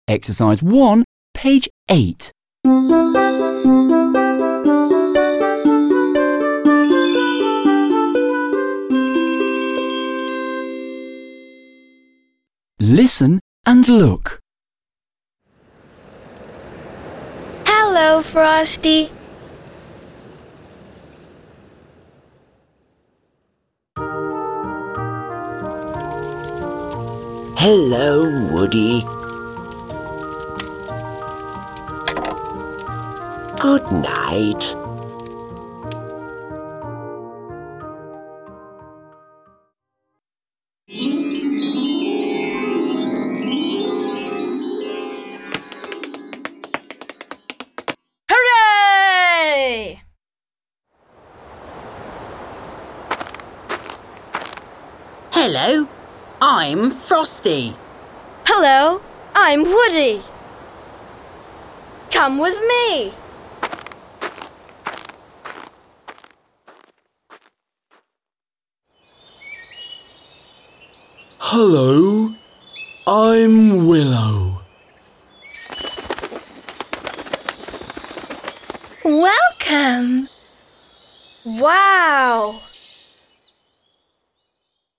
Exercise 1, page 8. Listen and look. Hello, Frosty. Hello, Woody. Good night. Hooray! Hello, I'm Frosty. Hello, I'm Woody. Come with me. Hello, I'm Willow. Welcome. Wow!